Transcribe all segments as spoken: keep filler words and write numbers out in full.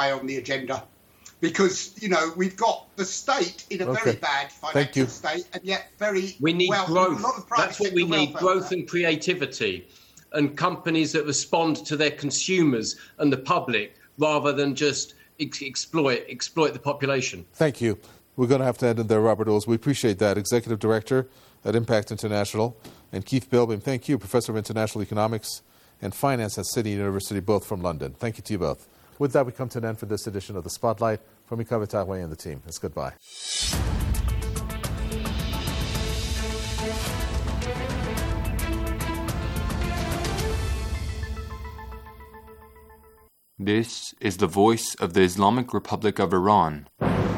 high on the agenda. Because, you know, we've got the state in a Okay. very bad financial state and yet very We need well. growth. A lot of private That's what we sector need, welfare. growth and creativity, and companies that respond to their consumers and the public rather than just ex- exploit exploit the population. Thank you. We're going to have to end it there, Robert Owles. We appreciate that. Executive Director at Impact International. And Keith Bilbin, thank you, Professor of International Economics and Finance at City University, both from London. Thank you to you both. With that, we come to an end for this edition of The Spotlight. From Ika Betagwe and the team, it's goodbye. This is the voice of the Islamic Republic of Iran.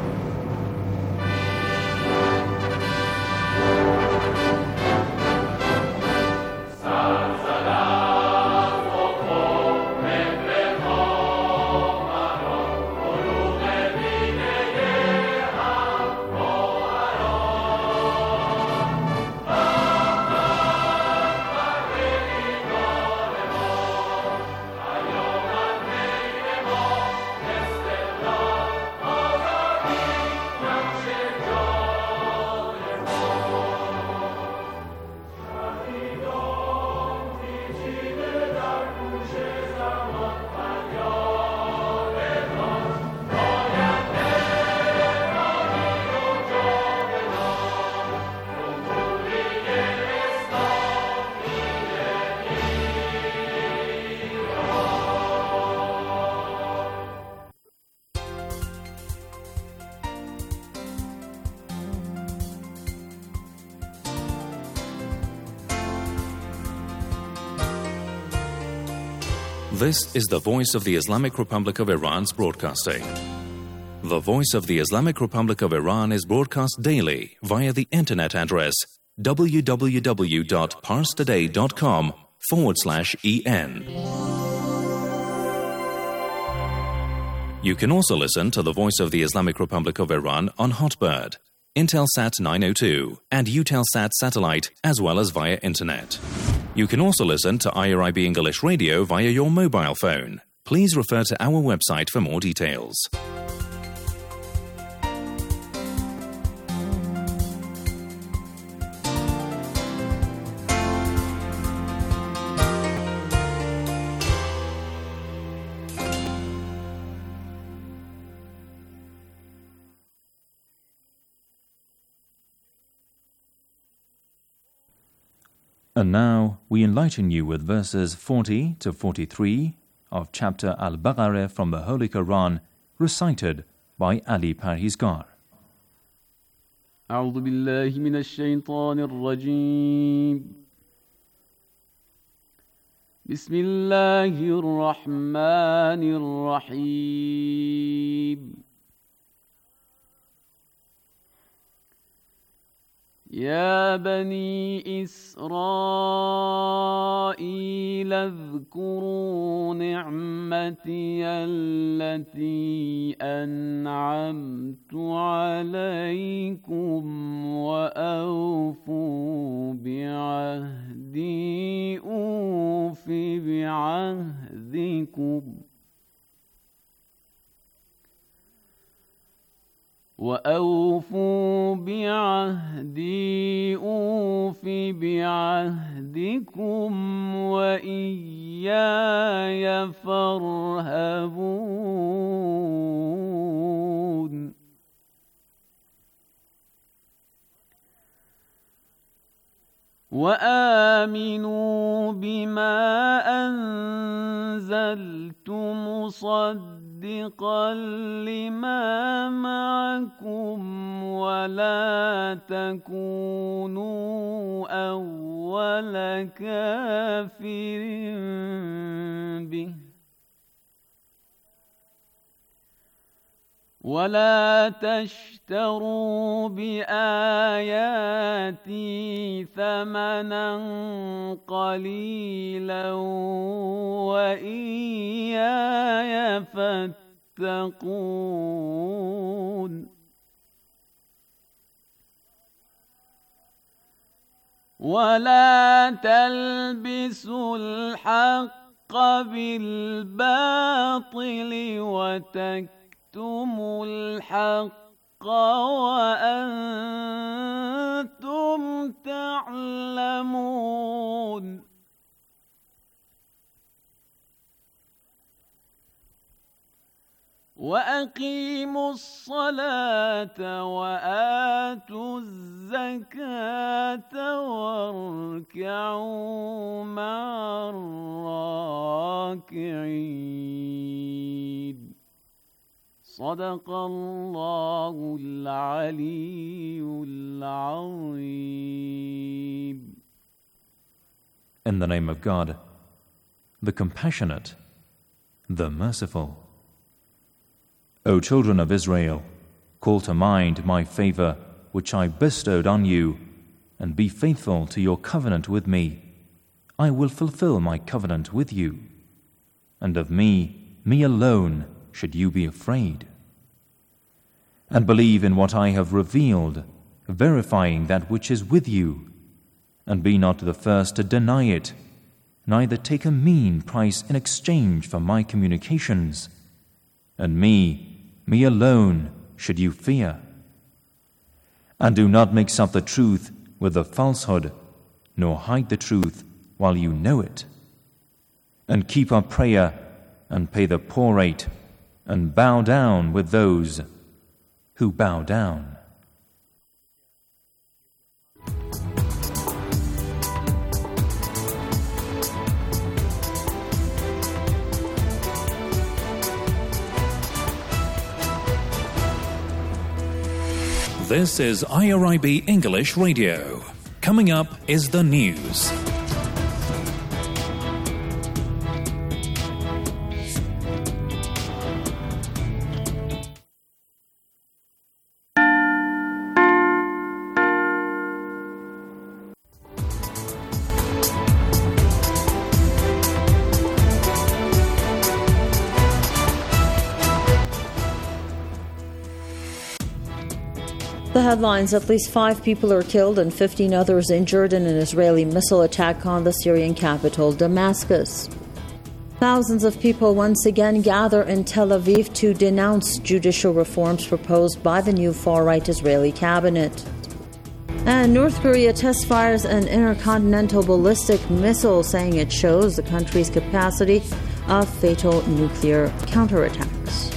This is the voice of the Islamic Republic of Iran's broadcasting. The voice of the Islamic Republic of Iran is broadcast daily via the internet address www.parstoday.com forward slash en. You can also listen to the voice of the Islamic Republic of Iran on Hotbird, Intelsat nine oh two, and Eutelsat satellite, as well as via internet. You can also listen to I R I B English Radio via your mobile phone. Please refer to our website for more details. And now we enlighten you with verses forty to forty-three of chapter Al-Baqarah from the Holy Quran, recited by Ali Parhizgar. أعوذ بالله من الشيطان الرجيم بسم الله الرحمن الرحيم يا بني إسرائيل اذكروا نعمتي التي أنعمت عليكم وأوفوا بعهدي أوف بعهدكم وأوفوا بعهدي أوف بعهدكم وإياي فارهبون وآمنوا بما أنزلت مصدقا لما معكم ولا تكونوا أول كافر به ولا تشتروا بآياتي ثمنا قليلا وإياي فاتقون ولا تلبسوا الحق بالباطل وتكتموا الحق وأنتم تعلمون وأقيموا الصلاة وآتوا الزكاة واركعوا مع الراكعين صدق الله العلي العظيم. In the name of God, the Compassionate, the Merciful. O children of Israel, call to mind my favor which I bestowed on you, and be faithful to your covenant with me. I will fulfill my covenant with you. And of me, me alone, should you be afraid. And believe in what I have revealed, verifying that which is with you. And be not the first to deny it, neither take a mean price in exchange for my communications. And me, me alone should you fear. And do not mix up the truth with the falsehood, nor hide the truth while you know it. And keep up prayer, and pay the poor rate, and bow down with those who bow down. This is I R I B English Radio. Coming up is the news. The headlines: at least five people are killed and fifteen others injured in an Israeli missile attack on the Syrian capital, Damascus. Thousands of people once again gather in Tel Aviv to denounce judicial reforms proposed by the new far-right Israeli cabinet. And North Korea test fires an intercontinental ballistic missile, saying it shows the country's capacity of fatal nuclear counterattacks.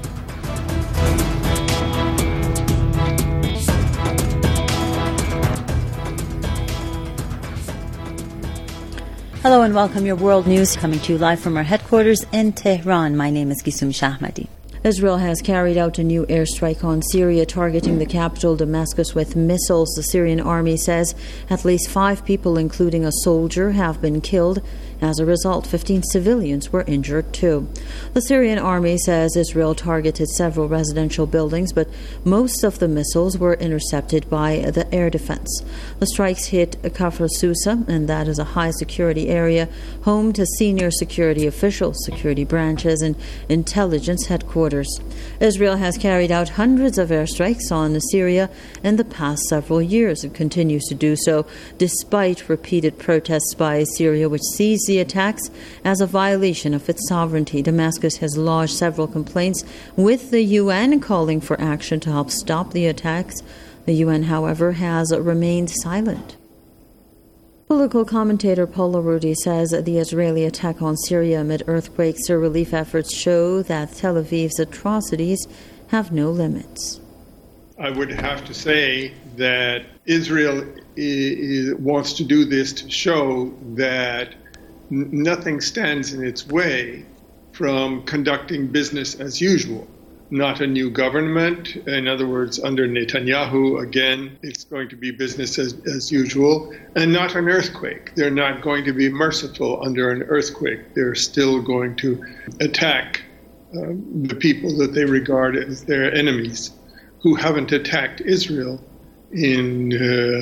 Hello and welcome. Your world news coming to you live from our headquarters in Tehran. My name is Gisum Shahmadi. Israel has carried out a new airstrike on Syria, targeting the capital Damascus with missiles. The Syrian army says at least five people, including a soldier, have been killed. As a result, fifteen civilians were injured too. The Syrian army says Israel targeted several residential buildings, but most of the missiles were intercepted by the air defense. The strikes hit Kafr Sousa, and that is a high-security area, home to senior security officials, security branches, and intelligence headquarters. Israel has carried out hundreds of airstrikes on Syria in the past several years. It continues to do so despite repeated protests by Syria, which sees the attacks as a violation of its sovereignty. Damascus has lodged several complaints with the U N calling for action to help stop the attacks. The U N, however, has remained silent. Political commentator Paula Rudy says the Israeli attack on Syria amid earthquakes or relief efforts show that Tel Aviv's atrocities have no limits. I would have to say that Israel is, wants to do this to show that nothing stands in its way from conducting business as usual. Not a new government. In other words, under Netanyahu, again, it's going to be business as, as usual. And not an earthquake. They're not going to be merciful under an earthquake. They're still going to attack um, the people that they regard as their enemies, who haven't attacked Israel in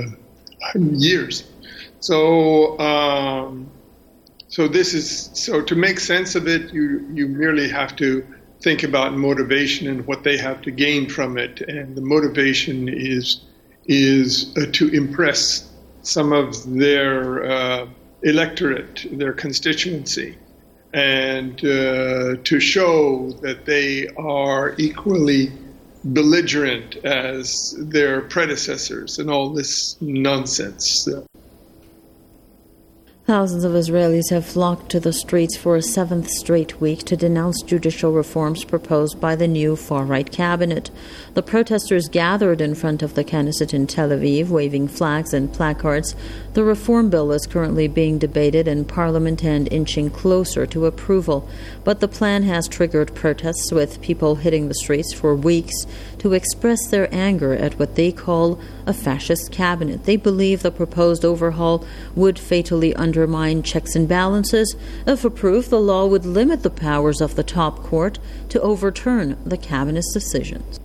uh, years. So, um, so this is so to make sense of it. You you merely have to think about motivation and what they have to gain from it, and the motivation is is uh, to impress some of their uh, electorate, their constituency, and uh, to show that they are equally belligerent as their predecessors and all this nonsense. Thousands of Israelis have flocked to the streets for a seventh straight week to denounce judicial reforms proposed by the new far-right cabinet. The protesters gathered in front of the Knesset in Tel Aviv, waving flags and placards. The reform bill is currently being debated in Parliament and inching closer to approval. But the plan has triggered protests, with people hitting the streets for weeks to express their anger at what they call a fascist cabinet. They believe the proposed overhaul would fatally undermine checks and balances. If approved, the law would limit the powers of the top court to overturn the cabinet's decisions.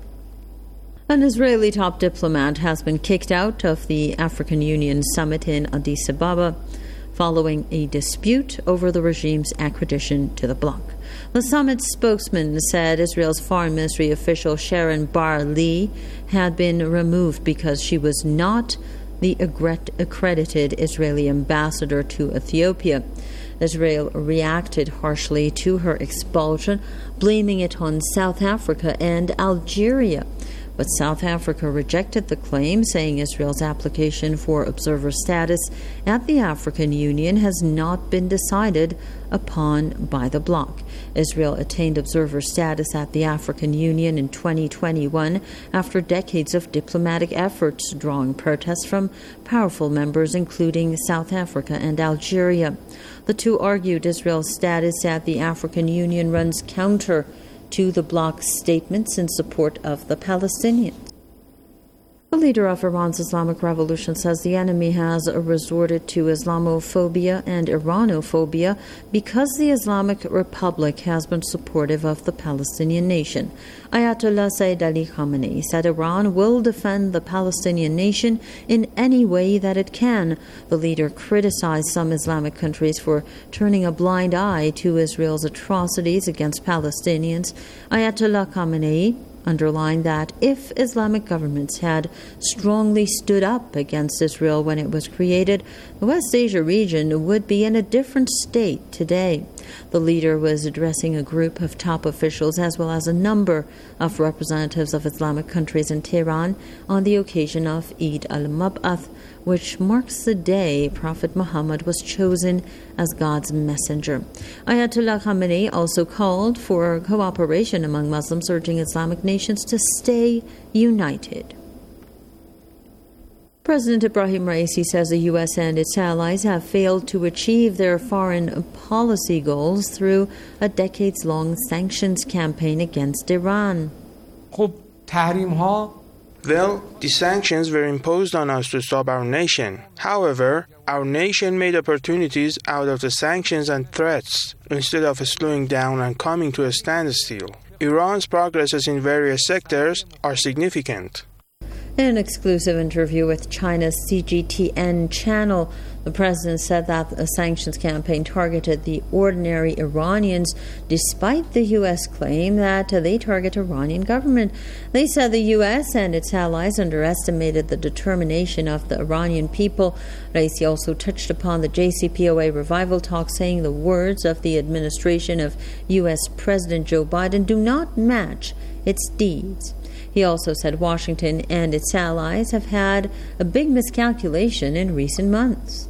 An Israeli top diplomat has been kicked out of the African Union summit in Addis Ababa following a dispute over the regime's accreditation to the bloc. The summit's spokesman said Israel's foreign ministry official Sharon Bar Lee had been removed because she was not the accredited Israeli ambassador to Ethiopia. Israel reacted harshly to her expulsion, blaming it on South Africa and Algeria. But South Africa rejected the claim, saying Israel's application for observer status at the African Union has not been decided upon by the bloc. Israel attained observer status at the African Union in twenty twenty-one after decades of diplomatic efforts, drawing protests from powerful members including South Africa and Algeria. The two argued Israel's status at the African Union runs counter to the bloc's statements in support of the Palestinians. The leader of Iran's Islamic Revolution says the enemy has resorted to Islamophobia and Iranophobia because the Islamic Republic has been supportive of the Palestinian nation. Ayatollah Sayyid Ali Khamenei said Iran will defend the Palestinian nation in any way that it can. The leader criticized some Islamic countries for turning a blind eye to Israel's atrocities against Palestinians. Ayatollah Khamenei underlined that if Islamic governments had strongly stood up against Israel when it was created, the West Asia region would be in a different state today. The leader was addressing a group of top officials as well as a number of representatives of Islamic countries in Tehran on the occasion of Eid al-Mab'ath, which marks the day Prophet Muhammad was chosen as God's messenger. Ayatollah Khamenei also called for cooperation among Muslims, urging Islamic nations to stay united. President Ibrahim Raisi says the U S and its allies have failed to achieve their foreign policy goals through a decades-long sanctions campaign against Iran. Well, the sanctions were imposed on us to stop our nation. However, our nation made opportunities out of the sanctions and threats instead of slowing down and coming to a standstill. Iran's progresses in various sectors are significant. In an exclusive interview with China's C G T N channel, the president said that a sanctions campaign targeted the ordinary Iranians, despite the U S claim that they target Iranian government. They said the U S and its allies underestimated the determination of the Iranian people. Raisi also touched upon the J C P O A revival talks, saying the words of the administration of U S President Joe Biden do not match its deeds. He also said Washington and its allies have had a big miscalculation in recent months.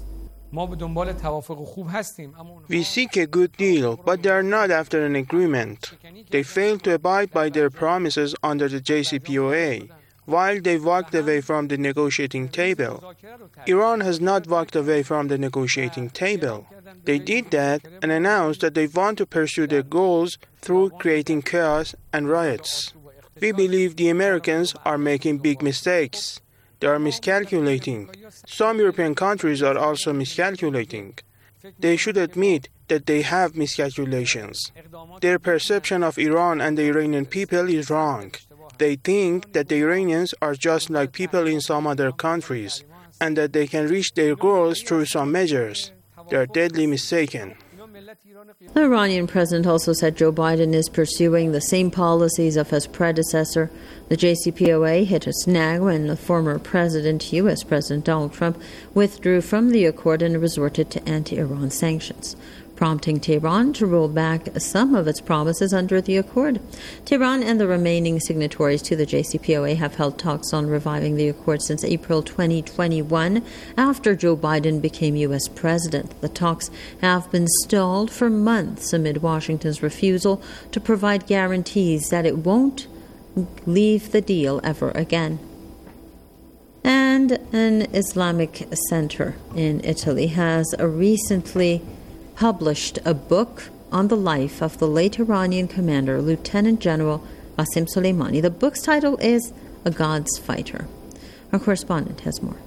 We seek a good deal, but they are not after an agreement. They failed to abide by their promises under the J C P O A, while they walked away from the negotiating table. Iran has not walked away from the negotiating table. They did that and announced that they want to pursue their goals through creating chaos and riots. We believe the Americans are making big mistakes. They are miscalculating. Some European countries are also miscalculating. They should admit that they have miscalculations. Their perception of Iran and the Iranian people is wrong. They think that the Iranians are just like people in some other countries, and that they can reach their goals through some measures. They are deadly mistaken. The Iranian president also said Joe Biden is pursuing the same policies of his predecessor. The J C P O A hit a snag when the former president, U S President Donald Trump, withdrew from the accord and resorted to anti-Iran sanctions. prompting Tehran to roll back some of its promises under the accord. Tehran and the remaining signatories to the J C P O A have held talks on reviving the accord since April twenty twenty-one, after Joe Biden became U S president. The talks have been stalled for months amid Washington's refusal to provide guarantees that it won't leave the deal ever again. And an Islamic center in Italy has recently published a book on the life of the late Iranian commander, Lieutenant General Qasem Soleimani. The book's title is A God's Fighter. Our correspondent has more.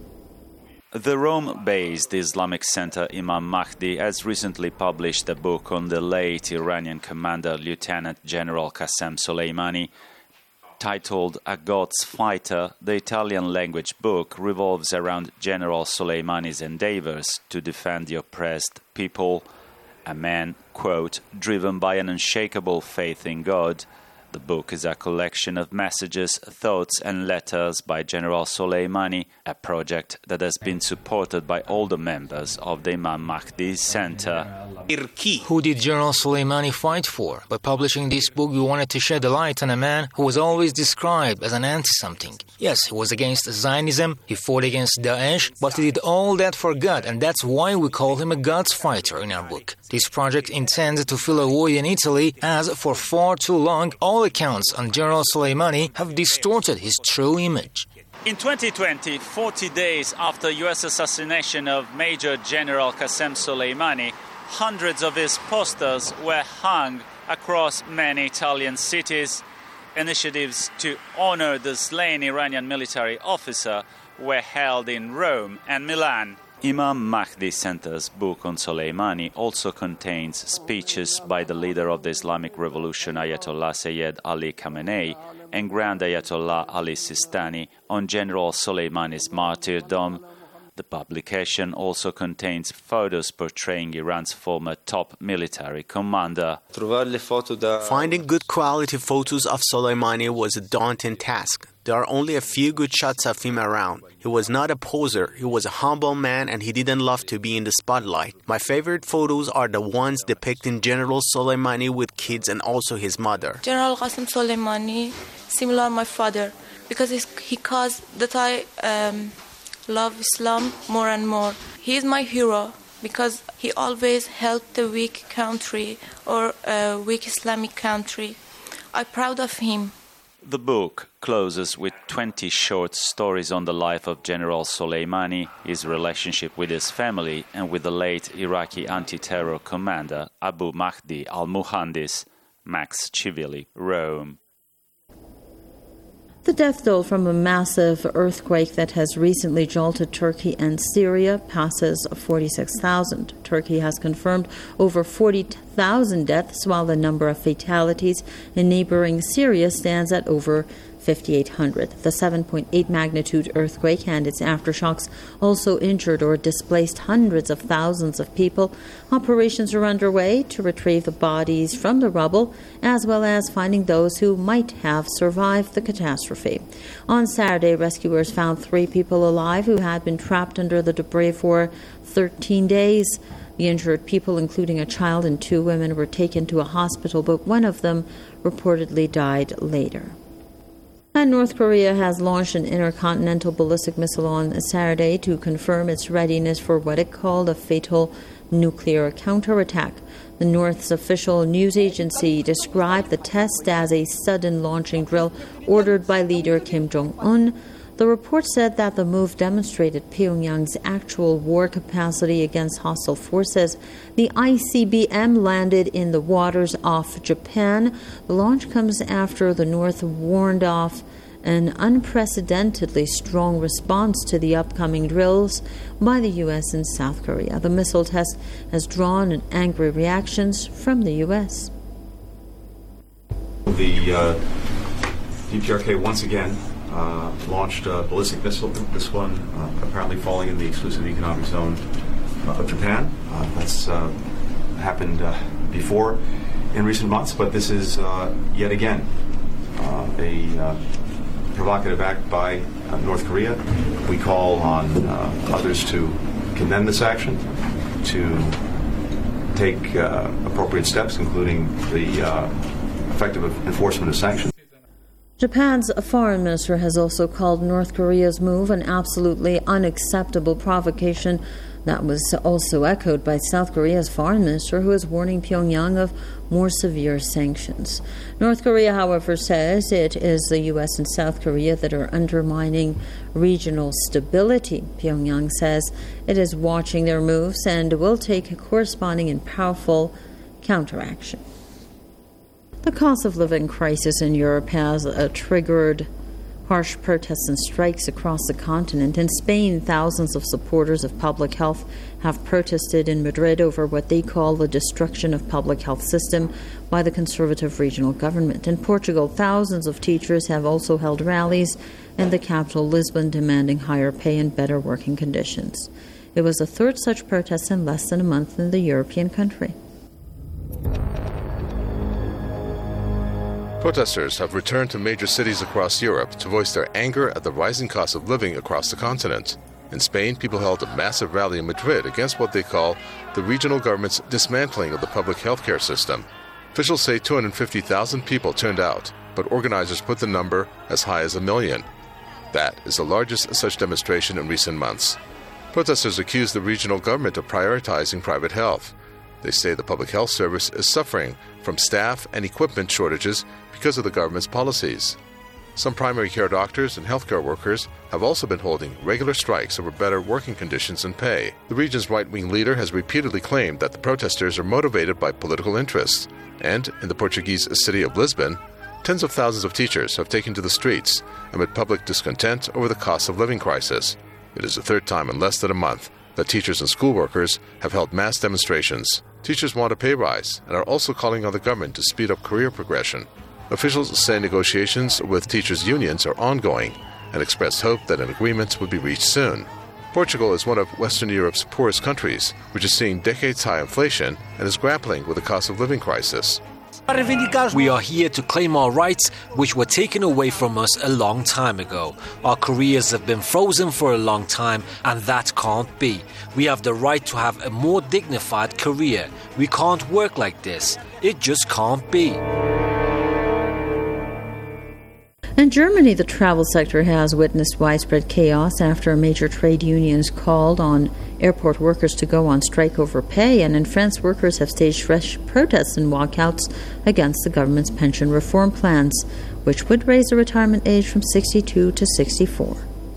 The Rome-based Islamic Center Imam Mahdi has recently published a book on the late Iranian commander, Lieutenant General Qasem Soleimani. Titled A God's Fighter, the Italian-language book revolves around General Soleimani's endeavors to defend the oppressed people. A man, quote, driven by an unshakable faith in God. The book is a collection of messages, thoughts and letters by General Soleimani, a project that has been supported by all the members of the Imam Mahdi Center. Who did General Soleimani fight for? By publishing this book, we wanted to shed a light on a man who was always described as an anti-something. Yes, he was against Zionism, he fought against Daesh, but he did all that for God, and that's why we call him a God's fighter in our book. This project intends to fill a void in Italy, as for far too long, all accounts on General Soleimani have distorted his true image. In twenty twenty, forty days after U S assassination of Major General Qasem Soleimani, hundreds of his posters were hung across many Italian cities. Initiatives to honor the slain Iranian military officer were held in Rome and Milan. Imam Mahdi Center's book on Soleimani also contains speeches by the leader of the Islamic Revolution, Ayatollah Sayyid Ali Khamenei, and Grand Ayatollah Ali Sistani on General Soleimani's martyrdom. The publication also contains photos portraying Iran's former top military commander. Finding good quality photos of Soleimani was a daunting task. There are only a few good shots of him around. He was not a poser, he was a humble man, and he didn't love to be in the spotlight. My favorite photos are the ones depicting General Soleimani with kids and also his mother. General Qasem Soleimani, similar to my father, because he caused that I um, love Islam more and more. He is my hero because he always helped the weak country or a weak Islamic country. I'm proud of him. The book closes with twenty short stories on the life of General Soleimani, his relationship with his family, and with the late Iraqi anti-terror commander Abu Mahdi al-Muhandis. Max Chivili, Rome. The death toll from a massive earthquake that has recently jolted Turkey and Syria passes forty-six thousand. Turkey has confirmed over forty thousand deaths, while the number of fatalities in neighboring Syria stands at over fifty-eight hundred. The seven point eight magnitude earthquake and its aftershocks also injured or displaced hundreds of thousands of people. Operations are underway to retrieve the bodies from the rubble, as well as finding those who might have survived the catastrophe. On Saturday, rescuers found three people alive who had been trapped under the debris for thirteen days. The injured people, including a child and two women, were taken to a hospital, but one of them reportedly died later. And North Korea has launched an intercontinental ballistic missile on Saturday to confirm its readiness for what it called a fatal nuclear counterattack. The North's official news agency described the test as a sudden launching drill ordered by leader Kim Jong-un. The report said that the move demonstrated Pyongyang's actual war capacity against hostile forces. The I C B M landed in the waters off Japan. The launch comes after the North warned off an unprecedentedly strong response to the upcoming drills by the U S and South Korea. The missile test has drawn angry reactions from the U S. The uh, D P R K once again Uh, launched a ballistic missile, this one uh, apparently falling in the exclusive economic zone uh, of Japan. Uh, that's uh, happened uh, before in recent months, but this is uh, yet again uh, a uh, provocative act by uh, North Korea. We call on uh, others to condemn this action, to take uh, appropriate steps, including the uh, effective enforcement of sanctions. Japan's foreign minister has also called North Korea's move an absolutely unacceptable provocation. That was also echoed by South Korea's foreign minister, who is warning Pyongyang of more severe sanctions. North Korea, however, says it is the U S and South Korea that are undermining regional stability. Pyongyang says it is watching their moves and will take a corresponding and powerful counteraction. The cost of living crisis in Europe has uh, triggered harsh protests and strikes across the continent. In Spain, thousands of supporters of public health have protested in Madrid over what they call the destruction of public health system by the conservative regional government. In Portugal, thousands of teachers have also held rallies in the capital, Lisbon, demanding higher pay and better working conditions. It was the third such protest in less than a month in the European country. Protesters have returned to major cities across Europe to voice their anger at the rising cost of living across the continent. In Spain, people held a massive rally in Madrid against what they call the regional government's dismantling of the public healthcare system. Officials say two hundred fifty thousand people turned out, but organizers put the number as high as a million. That is the largest such demonstration in recent months. Protesters accuse the regional government of prioritizing private health. They say the public health service is suffering from staff and equipment shortages because of the government's policies. Some primary care doctors and healthcare workers have also been holding regular strikes over better working conditions and pay. The region's right-wing leader has repeatedly claimed that the protesters are motivated by political interests. And in the Portuguese city of Lisbon, tens of thousands of teachers have taken to the streets amid public discontent over the cost of living crisis. It is the third time in less than a month that teachers and school workers have held mass demonstrations. Teachers want a pay rise and are also calling on the government to speed up career progression. Officials say negotiations with teachers' unions are ongoing and express hope that an agreement would be reached soon. Portugal is one of Western Europe's poorest countries, which is seeing decades-high inflation and is grappling with the cost of living crisis. We are here to claim our rights, which were taken away from us a long time ago. Our careers have been frozen for a long time, and that can't be. We have the right to have a more dignified career. We can't work like this. It just can't be. In Germany, the travel sector has witnessed widespread chaos after major trade unions called on airport workers to go on strike over pay, and in France, workers have staged fresh protests and walkouts against the government's pension reform plans, which would raise the retirement age from sixty-two to sixty-four.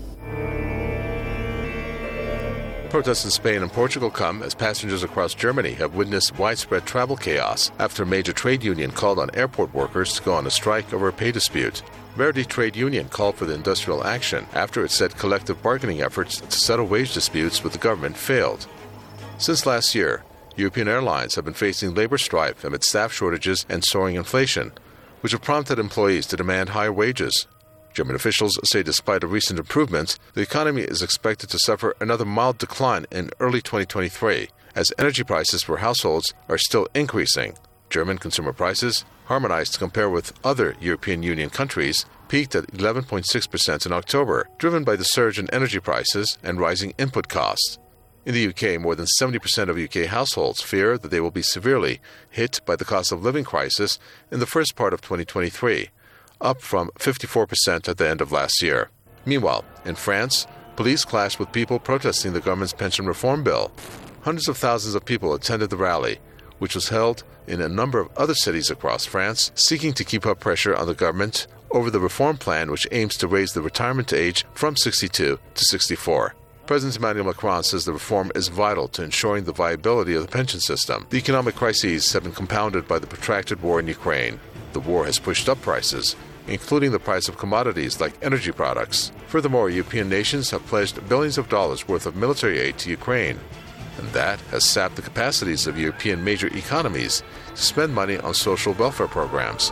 Protests in Spain and Portugal come as passengers across Germany have witnessed widespread travel chaos after a major trade union called on airport workers to go on a strike over a pay dispute. Verdi Trade Union called for the industrial action after it said collective bargaining efforts to settle wage disputes with the government failed. Since last year, European airlines have been facing labor strife amid staff shortages and soaring inflation, which have prompted employees to demand higher wages. German officials say despite a recent improvement, the economy is expected to suffer another mild decline in early twenty twenty-three, as energy prices for households are still increasing. German consumer prices, harmonized to compare with other European Union countries, peaked at eleven point six percent in October, driven by the surge in energy prices and rising input costs. In the U K, more than seventy percent of U K households fear that they will be severely hit by the cost of living crisis in the first part of twenty twenty-three, up from fifty-four percent at the end of last year. Meanwhile, in France, police clashed with people protesting the government's pension reform bill. Hundreds of thousands of people attended the rally, which was held in a number of other cities across France, seeking to keep up pressure on the government over the reform plan which aims to raise the retirement age from sixty-two to sixty-four. President Emmanuel Macron says the reform is vital to ensuring the viability of the pension system. The economic crises have been compounded by the protracted war in Ukraine. The war has pushed up prices, including the price of commodities like energy products. Furthermore, European nations have pledged billions of dollars worth of military aid to Ukraine, and that has sapped the capacities of European major economies to spend money on social welfare programs.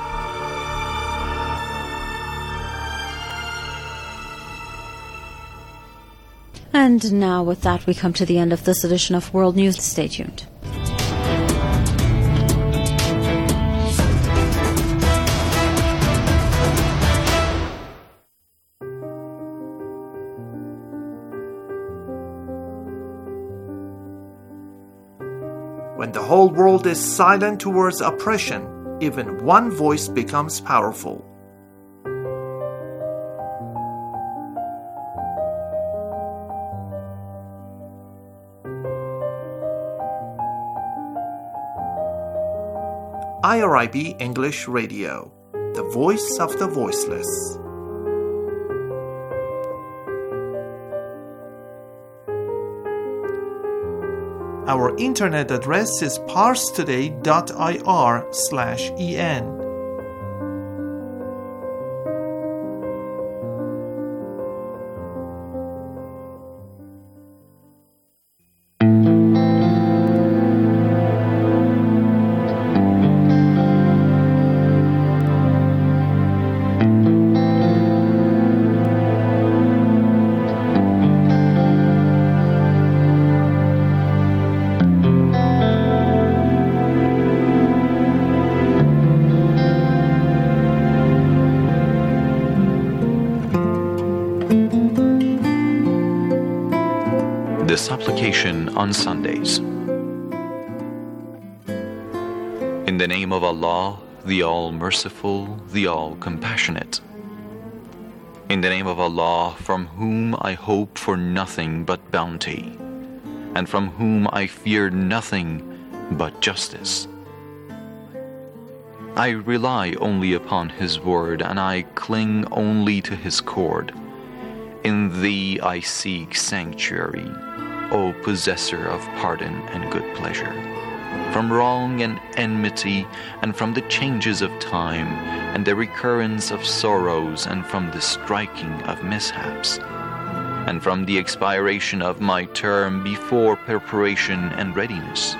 And now, with that, we come to the end of this edition of World News. Stay tuned. When When the whole world is silent towards oppression, even one voice becomes powerful. I R I B English Radio, the voice of the voiceless. Our internet address is parstoday.ir slash en. The supplication on Sundays. In the name of Allah, the All-Merciful, the All-Compassionate. In the name of Allah, from whom I hope for nothing but bounty, and from whom I fear nothing but justice. I rely only upon His word, and I cling only to His cord. In Thee I seek sanctuary, O possessor of pardon and good pleasure, from wrong and enmity, and from the changes of time, and the recurrence of sorrows, and from the striking of mishaps, and from the expiration of my term before preparation and readiness.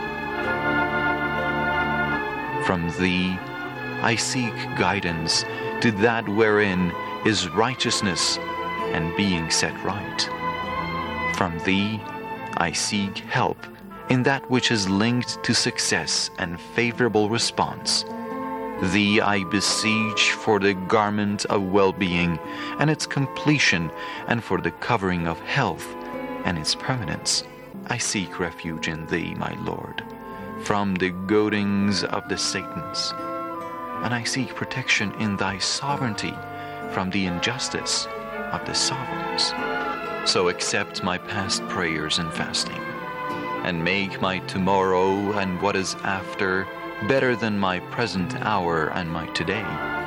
From Thee I seek guidance to that wherein is righteousness and being set right. From Thee I seek help in that which is linked to success and favorable response. Thee I beseech for the garment of well-being and its completion, and for the covering of health and its permanence. I seek refuge in Thee, my Lord, from the goadings of the Satans, and I seek protection in Thy sovereignty from the injustice of the sovereigns. So accept my past prayers and fasting, and make my tomorrow and what is after better than my present hour and my today.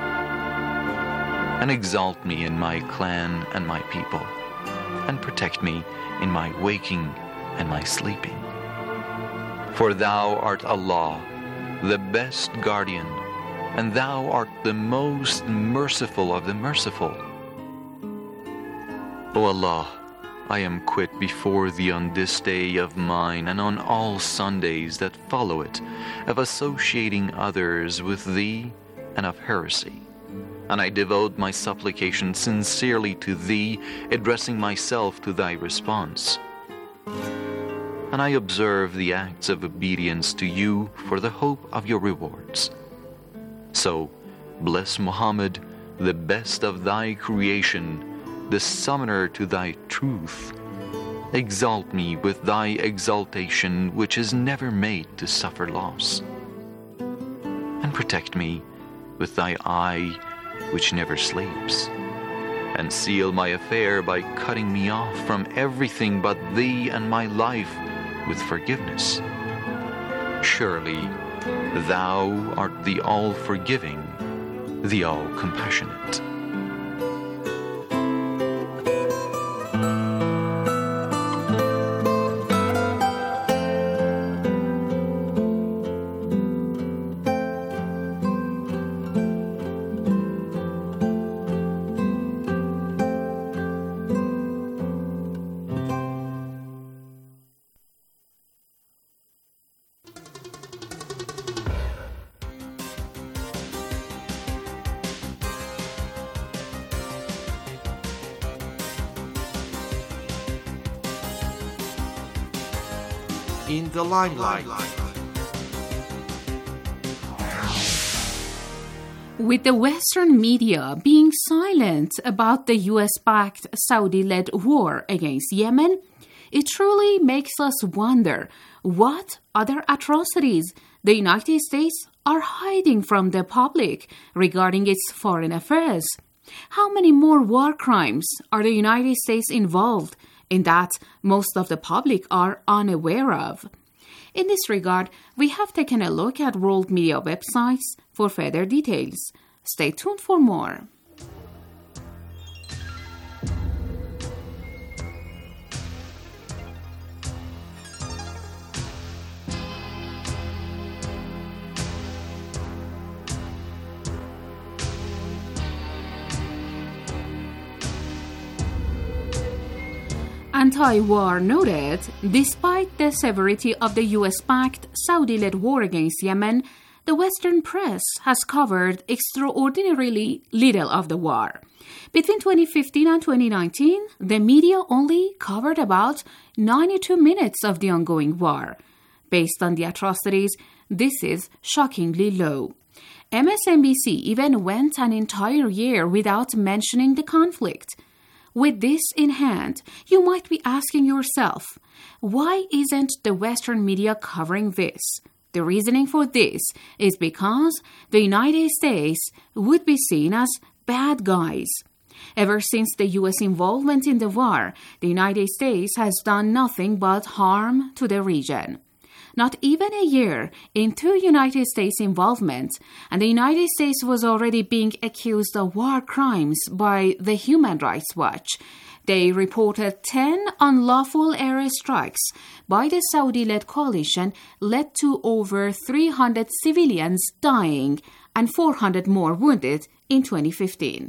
And exalt me in my clan and my people, and protect me in my waking and my sleeping. For Thou art Allah, the best guardian, and Thou art the most merciful of the merciful. O Allah, I am quit before Thee on this day of mine, and on all Sundays that follow it, of associating others with Thee and of heresy. And I devote my supplication sincerely to Thee, addressing myself to Thy response. And I observe the acts of obedience to You for the hope of Your rewards. So, bless Muhammad, the best of Thy creation, the summoner to Thy truth. Exalt me with Thy exaltation, which is never made to suffer loss. And protect me with Thy eye, which never sleeps. And seal my affair by cutting me off from everything but Thee and my life with forgiveness. Surely Thou art the all-forgiving, the all-compassionate. In the limelight. With the Western media being silent about the U S-backed Saudi-led war against Yemen, it truly makes us wonder what other atrocities the United States are hiding from the public regarding its foreign affairs. How many more war crimes are the United States involved in that most of the public are unaware of? In this regard, we have taken a look at world media websites for further details. Stay tuned for more. Anti-War noted, despite the severity of the U S-backed Saudi-led war against Yemen, the Western press has covered extraordinarily little of the war. Between twenty fifteen and twenty nineteen, the media only covered about ninety-two minutes of the ongoing war. Based on the atrocities, this is shockingly low. M S N B C even went an entire year without mentioning the conflict. With this in hand, you might be asking yourself, why isn't the Western media covering this? The reasoning for this is because the United States would be seen as bad guys. Ever since the U S involvement in the war, the United States has done nothing but harm to the region. Not even a year into United States involvement, and the United States was already being accused of war crimes by the Human Rights Watch. They reported ten unlawful airstrikes by the Saudi-led coalition led to over three hundred civilians dying and four hundred more wounded in twenty fifteen.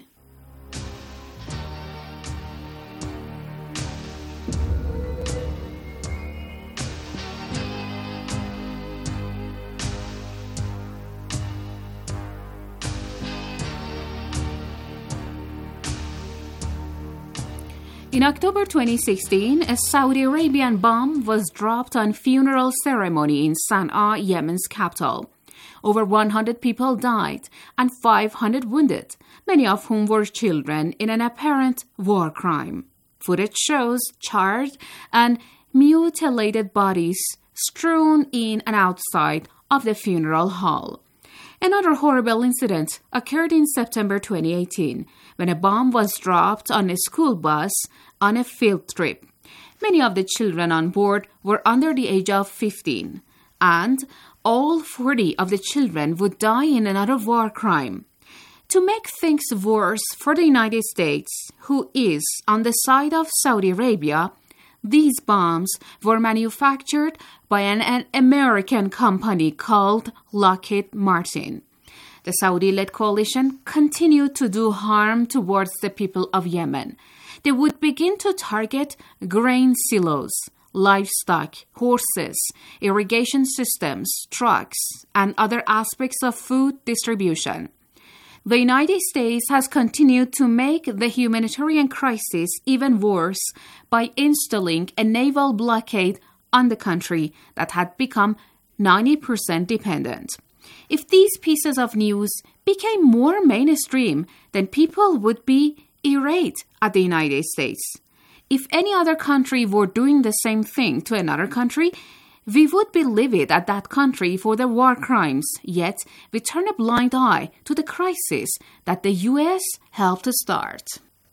In October twenty sixteen, a Saudi Arabian bomb was dropped on funeral ceremony in Sana'a, Yemen's capital. Over one hundred people died and five hundred wounded, many of whom were children, in an apparent war crime. Footage shows charred and mutilated bodies strewn in and outside of the funeral hall. Another horrible incident occurred in September twenty eighteen, when a bomb was dropped on a school bus on a field trip. Many of the children on board were under the age of fifteen, and all forty of the children would die in another war crime. To make things worse for the United States, who is on the side of Saudi Arabia, these bombs were manufactured by an, an American company called Lockheed Martin. The Saudi-led coalition continued to do harm towards the people of Yemen. They would begin to target grain silos, livestock, horses, irrigation systems, trucks, and other aspects of food distribution. The United States has continued to make the humanitarian crisis even worse by installing a naval blockade on the country that had become ninety percent dependent. If these pieces of news became more mainstream, then people would be irate at the United States. If any other country were doing the same thing to another country, we would be livid at that country for their war crimes, yet we turn a blind eye to the crisis that the U S helped start.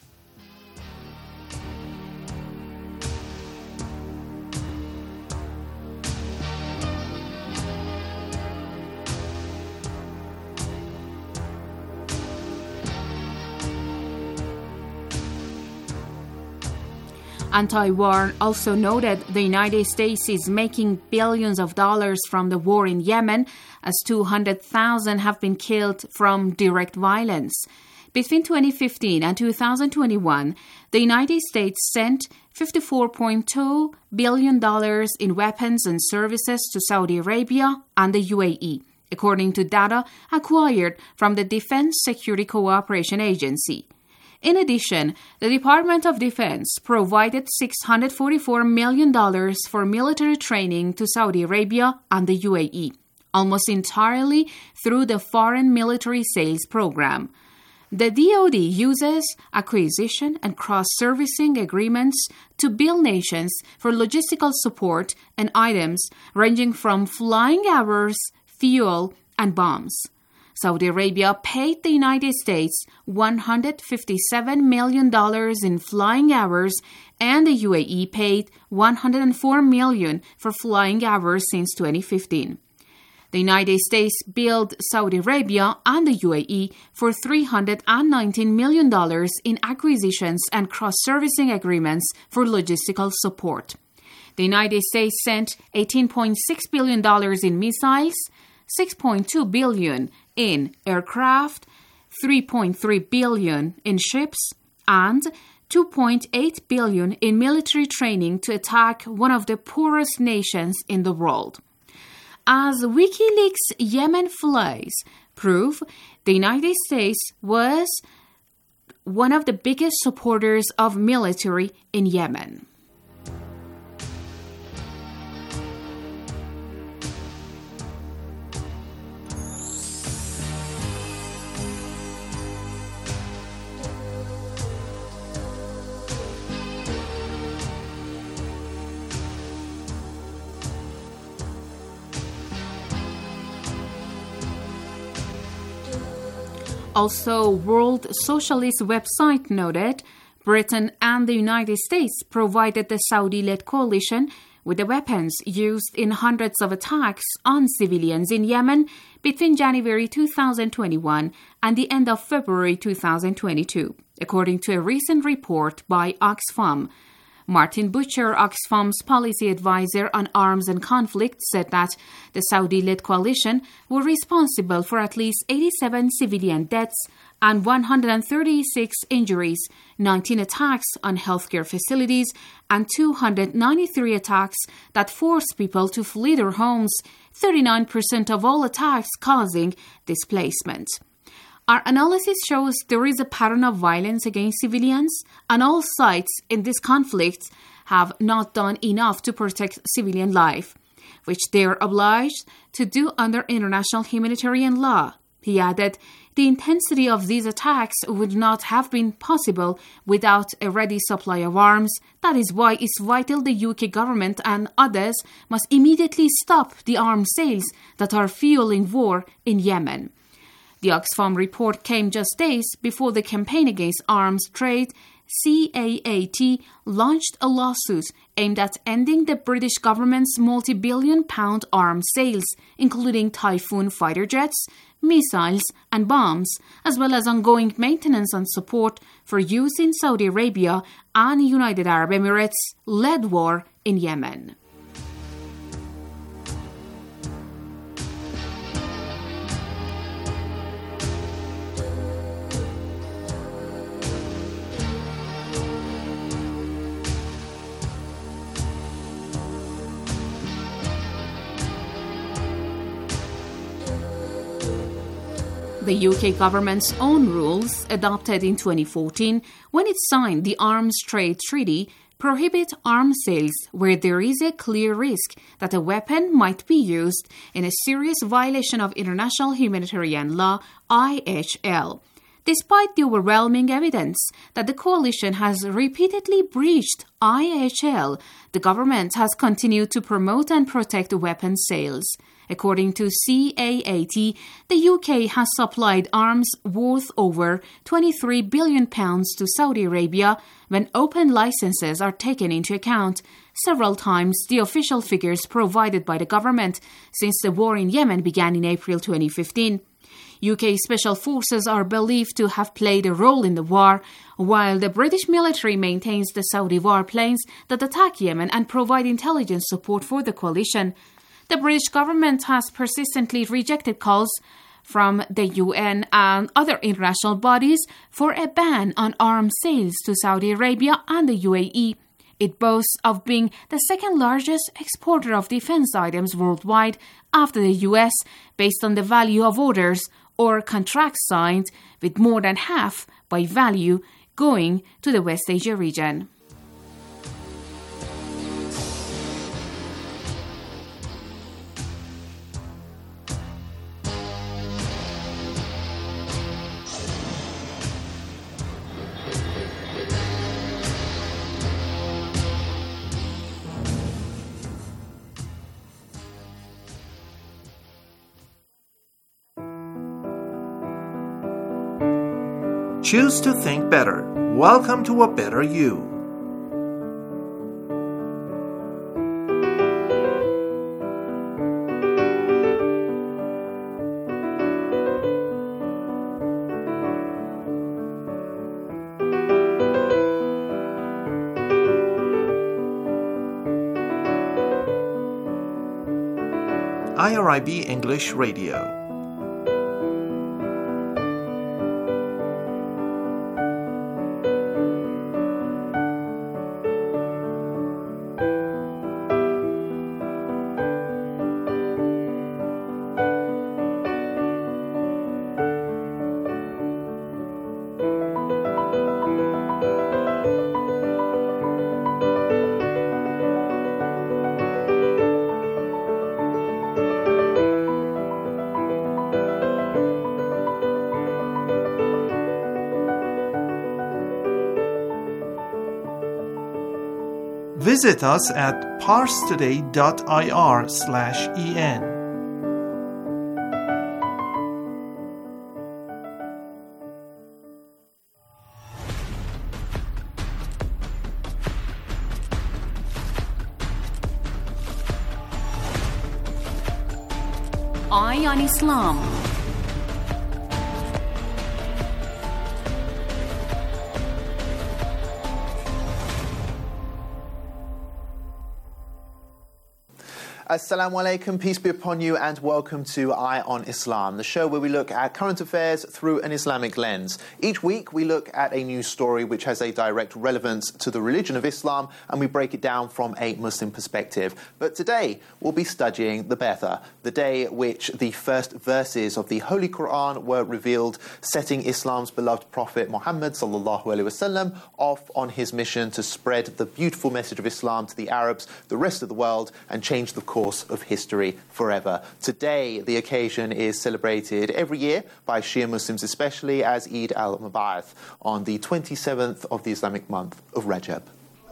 Anti-War also noted the United States is making billions of dollars from the war in Yemen, as two hundred thousand have been killed from direct violence. Between twenty fifteen and two thousand twenty-one, the United States sent fifty-four point two billion dollars in weapons and services to Saudi Arabia and the U A E, according to data acquired from the Defense Security Cooperation Agency. In addition, the Department of Defense provided six hundred forty-four million dollars for military training to Saudi Arabia and the U A E, almost entirely through the Foreign Military Sales Program. The D O D uses acquisition and cross-servicing agreements to bill nations for logistical support and items ranging from flying hours, fuel, and bombs. Saudi Arabia paid the United States one hundred fifty-seven million dollars in flying hours, and the U A E paid one hundred four million dollars for flying hours since twenty fifteen. The United States billed Saudi Arabia and the U A E for three hundred nineteen million dollars in acquisitions and cross-servicing agreements for logistical support. The United States sent eighteen point six billion dollars in missiles, six point two billion dollars in aircraft, three point three billion dollars in ships, and two point eight billion dollars in military training to attack one of the poorest nations in the world. As WikiLeaks Yemen files prove, the United States was one of the biggest supporters of military in Yemen. Also, World Socialist website noted Britain and the United States provided the Saudi-led coalition with the weapons used in hundreds of attacks on civilians in Yemen between January two thousand twenty-one and the end of February two thousand twenty-two, according to a recent report by Oxfam. Martin Butcher, Oxfam's policy advisor on arms and conflict, said that the Saudi-led coalition were responsible for at least eighty-seven civilian deaths and one hundred thirty-six injuries, nineteen attacks on healthcare facilities, and two hundred ninety-three attacks that forced people to flee their homes, thirty-nine percent of all attacks causing displacement. Our analysis shows there is a pattern of violence against civilians, and all sides in this conflict have not done enough to protect civilian life, which they are obliged to do under international humanitarian law. He added, the intensity of these attacks would not have been possible without a ready supply of arms. That is why it's vital the U K government and others must immediately stop the arms sales that are fueling war in Yemen. The Oxfam report came just days before the Campaign Against Arms Trade, C A A T, launched a lawsuit aimed at ending the British government's multi-billion pound arms sales, including Typhoon fighter jets, missiles and bombs, as well as ongoing maintenance and support for use in Saudi Arabia and United Arab Emirates-led war in Yemen. The U K government's own rules, adopted in twenty fourteen when it signed the Arms Trade Treaty, prohibit arms sales where there is a clear risk that a weapon might be used in a serious violation of international humanitarian law, I H L. Despite the overwhelming evidence that the coalition has repeatedly breached I H L, the government has continued to promote and protect weapon sales. According to C A A T, the U K has supplied arms worth over twenty-three billion pounds to Saudi Arabia when open licenses are taken into account, several times the official figures provided by the government since the war in Yemen began in April twenty fifteen. U K special forces are believed to have played a role in the war, while the British military maintains the Saudi warplanes that attack Yemen and provide intelligence support for the coalition. The British government has persistently rejected calls from the U N and other international bodies for a ban on arms sales to Saudi Arabia and the U A E. It boasts of being the second largest exporter of defense items worldwide after the U S, based on the value of orders or contracts signed, with more than half by value going to the West Asia region. Choose to think better. Welcome to a better you. I R I B English Radio. Visit us at parstoday.ir slash en. Eye on Islam. Assalamu alaikum, peace be upon you, and welcome to Eye on Islam, the show where we look at current affairs through an Islamic lens. Each week we look at a news story which has a direct relevance to the religion of Islam, and we break it down from a Muslim perspective. But today we'll be studying the Ba'athah, the day which the first verses of the Holy Quran were revealed, setting Islam's beloved Prophet Muhammad sallallahu alaihi wasallam off on his mission to spread the beautiful message of Islam to the Arabs, the rest of the world, and change the course of history forever. Today, the occasion is celebrated every year by Shia Muslims, especially as Eid al-Mab'ath on the twenty-seventh of the Islamic month of Rajab.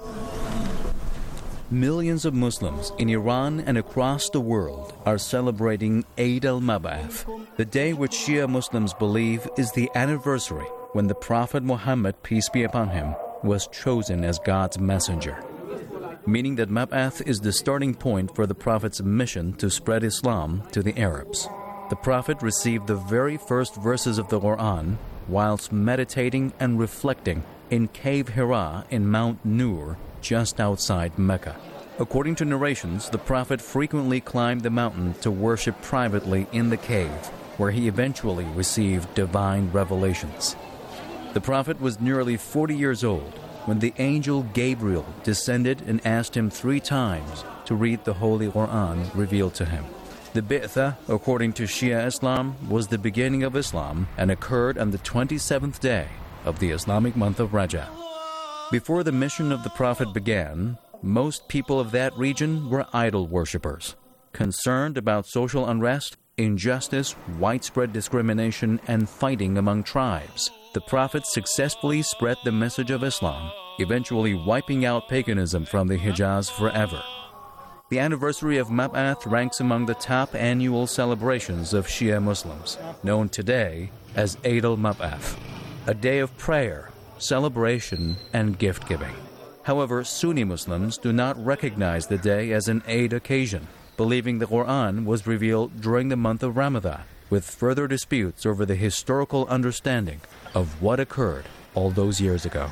Millions of Muslims in Iran and across the world are celebrating Eid al-Mab'ath, the day which Shia Muslims believe is the anniversary when the Prophet Muhammad, peace be upon him, was chosen as God's messenger, meaning that Mab'ath is the starting point for the Prophet's mission to spread Islam to the Arabs. The Prophet received the very first verses of the Quran whilst meditating and reflecting in Cave Hira in Mount Nur, just outside Mecca. According to narrations, the Prophet frequently climbed the mountain to worship privately in the cave, where he eventually received divine revelations. The Prophet was nearly forty years old when the angel Gabriel descended and asked him three times to read the Holy Quran revealed to him. The Ba'athah, according to Shia Islam, was the beginning of Islam and occurred on the twenty-seventh day of the Islamic month of Rajab. Before the mission of the Prophet began, most people of that region were idol worshippers, concerned about social unrest, injustice, widespread discrimination, and fighting among tribes. The Prophet successfully spread the message of Islam, eventually wiping out paganism from the Hijaz forever. The anniversary of Mab'ath ranks among the top annual celebrations of Shia Muslims, known today as Eid al-Mab'ath, a day of prayer, celebration, and gift-giving. However, Sunni Muslims do not recognize the day as an Eid occasion, believing the Quran was revealed during the month of Ramadan, with further disputes over the historical understanding of what occurred all those years ago.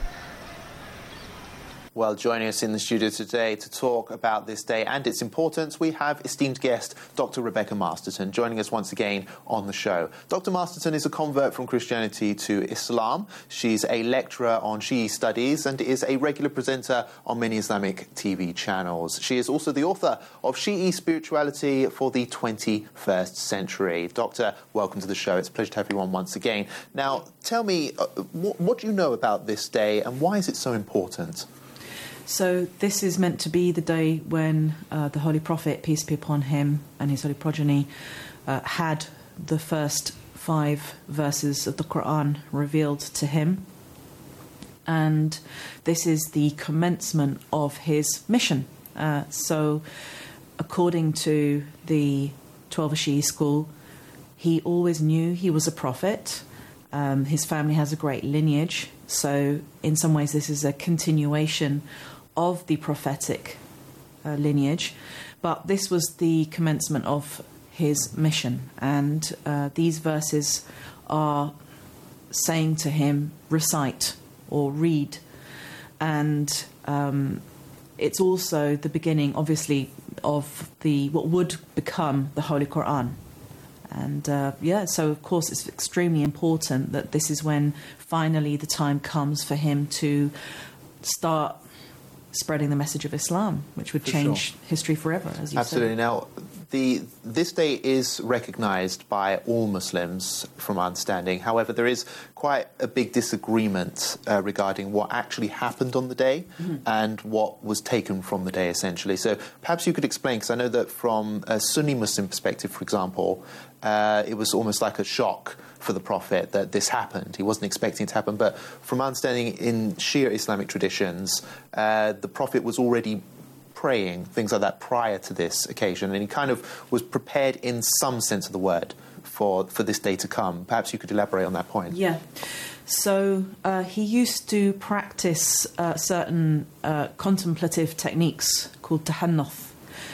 Well, joining us in the studio today to talk about this day and its importance, we have esteemed guest Doctor Rebecca Masterton joining us once again on the show. Doctor Masterton is a convert from Christianity to Islam. She's a lecturer on Shi'i studies and is a regular presenter on many Islamic T V channels. She is also the author of Shi'i Spirituality for the twenty-first century. Doctor, welcome to the show. It's a pleasure to have you on once again. Now, tell me, uh, what, what do you know about this day and why is it so important? So this is meant to be the day when uh, the Holy Prophet, peace be upon him, and his holy progeny uh, had the first five verses of the Quran revealed to him. And this is the commencement of his mission. Uh, so according to the Twelver Shi'i school, he always knew he was a prophet, Um, his family has a great lineage, so in some ways this is a continuation of the prophetic uh, lineage, but this was the commencement of his mission, and uh, these verses are saying to him, recite or read, and um, it's also the beginning, obviously, of the what would become the Holy Quran. And uh, yeah, so of course it's extremely important that this is when finally the time comes for him to start spreading the message of Islam, which would For change sure. history forever, as you Absolutely. said. Now, the this day is recognised by all Muslims, from my understanding. However, there is quite a big disagreement uh, regarding what actually happened on the day Mhm. and what was taken from the day, essentially. So perhaps you could explain, because I know that from a Sunni Muslim perspective, for example, uh, it was almost like a shock for the Prophet that this happened. He wasn't expecting it to happen. But from my understanding, in Shia Islamic traditions, uh, the Prophet was already praying, things like that, prior to this occasion, and he kind of was prepared in some sense of the word for, for this day to come. Perhaps you could elaborate on that point. Yeah. So uh, he used to practice uh, certain uh, contemplative techniques called tahannuth,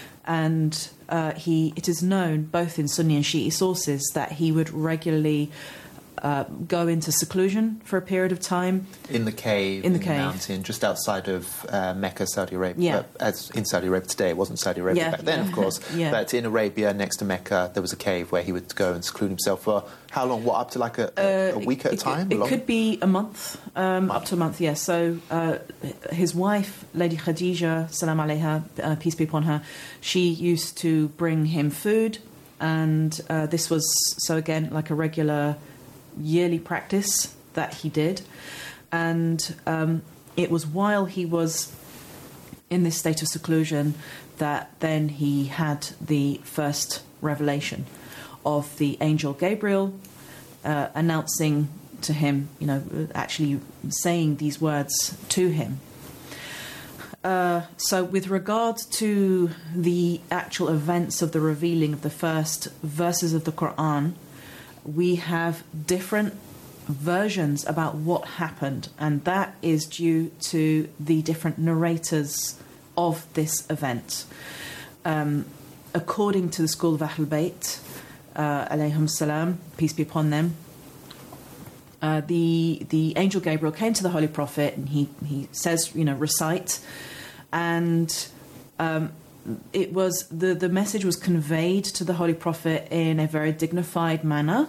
and uh, he it is known both in Sunni and Shi'i sources that he would regularly uh, go into seclusion for a period of time. In the cave, In the in cave. mountain, just outside of uh, Mecca, Saudi Arabia. Yeah. But as in Saudi Arabia today, it wasn't Saudi Arabia Yeah, back then, yeah. of course. Yeah. But in Arabia, next to Mecca, there was a cave where he would go and seclude himself for how long? What, up to like a, a, a week at a It- time? It, Long? could be a month, um, up to a month, yes. So uh, his wife, Lady Khadija, salam alayha, uh, peace be upon her, she used to bring him food, and uh, this was, so again, like a regular yearly practice that he did. And um, it was while he was in this state of seclusion that then he had the first revelation of the angel Gabriel uh, announcing to him, you know, actually saying these words to him. Uh, so with regard to the actual events of the revealing of the first verses of the Quran, we have different versions about what happened, and that is due to the different narrators of this event. Um, according to the school of Ahl Bayt, uh, alayhim salam, peace be upon them, uh, the the angel Gabriel came to the Holy Prophet, and he he says, you know, recite, and um, it was the the message was conveyed to the Holy Prophet in a very dignified manner,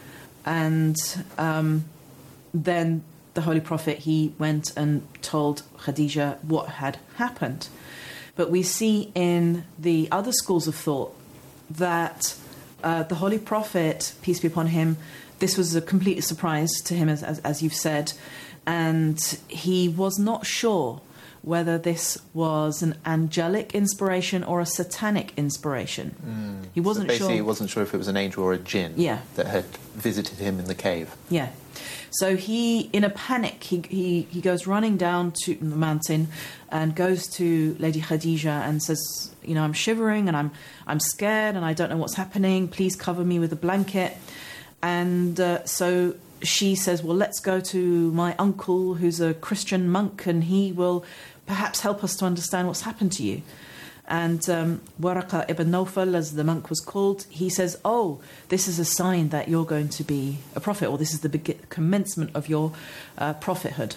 and um, then the Holy Prophet, he went and told Khadija what had happened. But we see in the other schools of thought that uh, the Holy Prophet, peace be upon him, this was a complete surprise to him, as, as, as you've said, and he was not sure whether this was an angelic inspiration or a satanic inspiration. Mm. He wasn't so basically, sure. he wasn't sure if it was an angel or a jinn Yeah. that had visited him in the cave. Yeah. So he, in a panic, he, he, he goes running down to the mountain and goes to Lady Khadija and says, you know, I'm shivering and I'm I'm scared and I don't know what's happening. Please cover me with a blanket. And uh, so she says, well, let's go to my uncle who's a Christian monk, and he will perhaps help us to understand what's happened to you. And um, Waraqa ibn Nawfal, as the monk was called, he says, oh, this is a sign that you're going to be a prophet, or this is the begin- commencement of your uh, prophethood.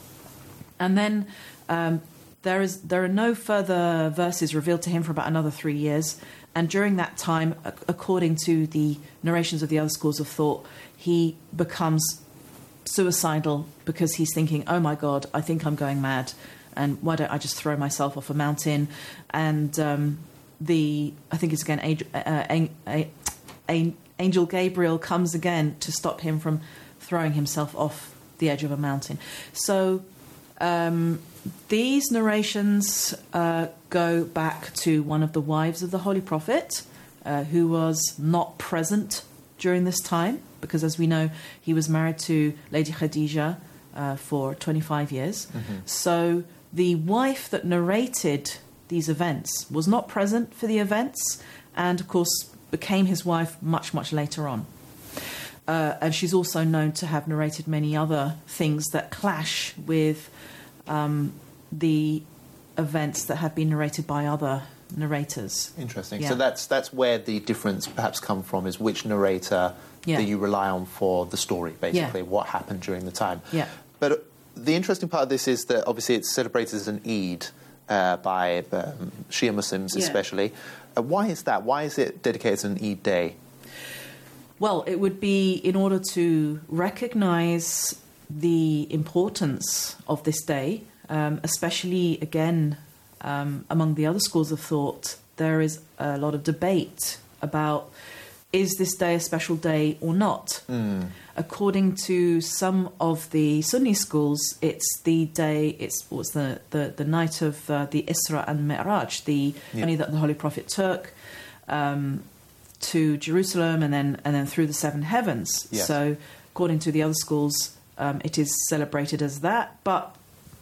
And then um, there is there are no further verses revealed to him for about another three years. And during that time, ac- according to the narrations of the other schools of thought, he becomes suicidal because he's thinking, oh my God, I think I'm going mad. And why don't I just throw myself off a mountain? And um, the I think it's again Angel, uh, a, a, a, Angel Gabriel comes again to stop him from throwing himself off the edge of a mountain. So um, these narrations uh, go back to one of the wives of the Holy Prophet, uh, who was not present during this time, because as we know, he was married to Lady Khadija uh, for twenty-five years. Mm-hmm. So the wife that narrated these events was not present for the events, and of course became his wife much, much later on. uh, and she's also known to have narrated many other things that clash with um, the events that have been narrated by other narrators. Interesting. Yeah. So that's that's where the difference perhaps come from, is which narrator Yeah. that you rely on for the story, basically, Yeah. what happened during the time. Yeah. But the interesting part of this is that obviously it's celebrated as an Eid uh, by um, Shia Muslims Yeah. especially. Uh, why is that? Why is it dedicated as an Eid day? Well, it would be in order to recognise the importance of this day, um, especially, again, um, among the other schools of thought, there is a lot of debate about, is this day a special day or not? Mm. According to some of the Sunni schools, it's the day, it's was the, the, the night of uh, the Isra and Mi'raj, the Yeah. journey that the Holy Prophet took um, to Jerusalem and then and then through the seven heavens. Yes. So, according to the other schools, um, it is celebrated as that. But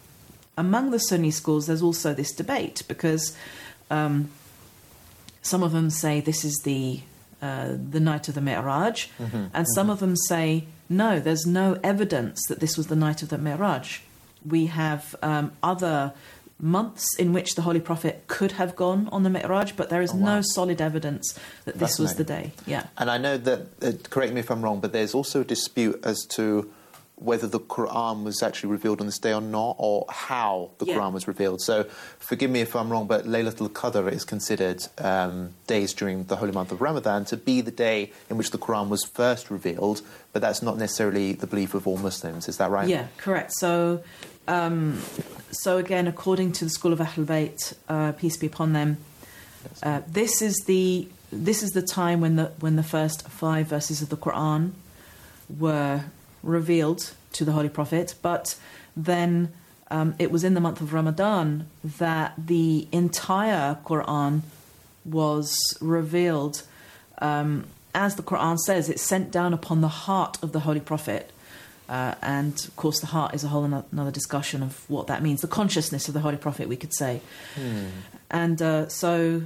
among the Sunni schools, there's also this debate because um, some of them say this is the uh, the night of the Mi'raj, Mm-hmm. and some of them say no, there's no evidence that this was the night of the Mi'raj. We have um, other months in which the Holy Prophet could have gone on the Mi'raj, but there is Oh, wow. no solid evidence that this was the day. Yeah. And I know that, uh, correct me if I'm wrong, but there's also a dispute as to whether the Quran was actually revealed on this day or not, or how the Yeah. Quran was revealed. So forgive me if I'm wrong, but Laylatul Qadr is considered um, days during the holy month of Ramadan to be the day in which the Quran was first revealed, but that's not necessarily the belief of all Muslims. Is that right? Yeah, correct. So, um, so again, according to the school of Ahlul Bayt, uh, peace be upon them, uh, this is the this is the time when the when the first five verses of the Quran were revealed to the Holy Prophet. But then um, it was in the month of Ramadan that the entire Quran was revealed. Um, as the Quran says, it's sent down upon the heart of the Holy Prophet. Uh, and, of course, the heart is a whole another discussion of what that means. The consciousness of the Holy Prophet, we could say. Hmm. And uh, so